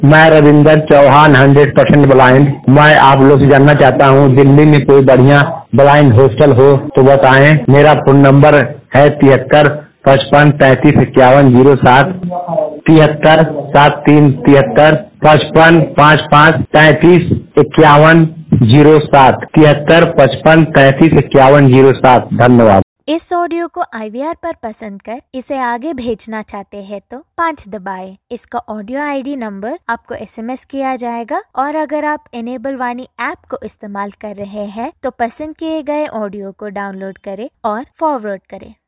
मैं रविंदर चौहान 100% ब्लाइंड। मैं आप लोग से जानना चाहता हूँ दिल्ली में कोई बढ़िया ब्लाइंड हॉस्टल हो तो बताएं। मेरा फोन नंबर है 73 55 33 51 07, 73 55 55 33 51 07, 73 55 33 51 07। धन्यवाद। इस ऑडियो को IVR पर पसंद कर इसे आगे भेजना चाहते हैं तो 5 दबाएं। इसका ऑडियो ID नंबर आपको SMS किया जाएगा और अगर आप इनेबल वाणी ऐप को इस्तेमाल कर रहे हैं तो पसंद किए गए ऑडियो को डाउनलोड करें और फॉरवर्ड करें।